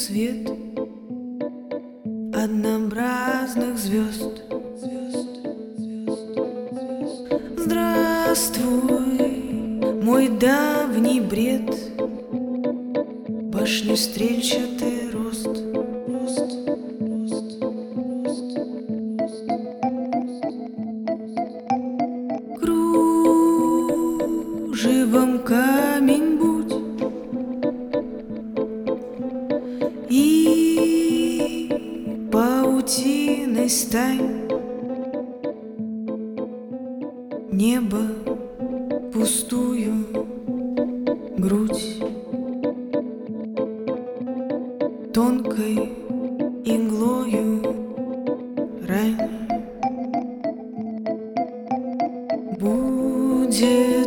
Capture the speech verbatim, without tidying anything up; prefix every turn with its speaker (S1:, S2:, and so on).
S1: свет однообразных звезд. Здравствуй, мой давний бред, башни стрельчатый рост. Кружевом камень будь и паутиной стань. Небо пустую грудь тонкой иглою рань. Будет